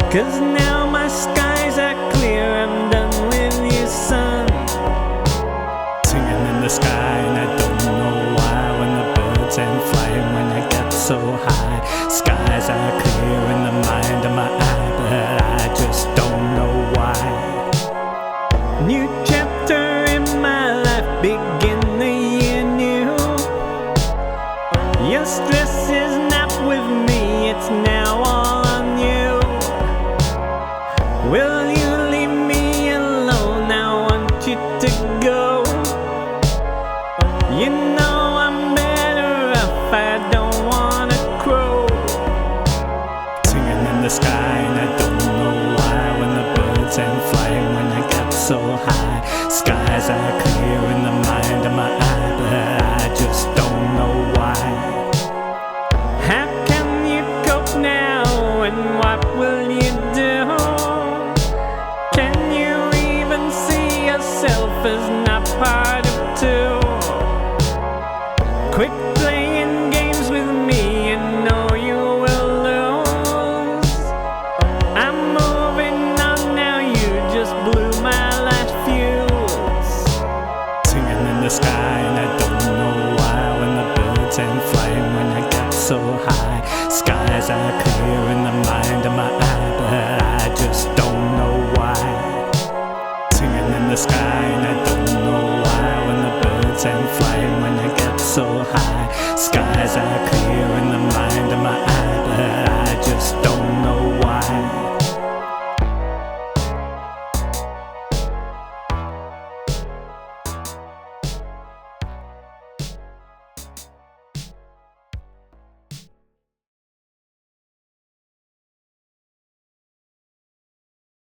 'Cause now my skies are clear, I'm done with you, son. Singing in the sky and I don't know why, when the birds ain't flying, when I get so high. Skies are clear in the mind of my eye, but I just don't know why. New chapter in my life, begin the year new. Your stress is not with me, it's now all on you. Will you leave me alone? I want you to go. You know I'm better off, I don't wanna crow. Singing in the sky and I don't know why, when the birds ain't flying, when I get so high. Skies are clear in the mind of my eye, but I just don't know why. How can you cope now, and what will you do? Can you even see yourself as not part of two? Quit playing games with me, you know you will lose. I'm moving on now, you just blew my last fuse. Singing in the sky and I don't know why, when the birds ain't flying, when I get so high. Skies are clear in the mind of my eye, but I just don't know why. Singing in the sky and I don't know why, when the birds ain't flying, when I get so high. Skies are clear.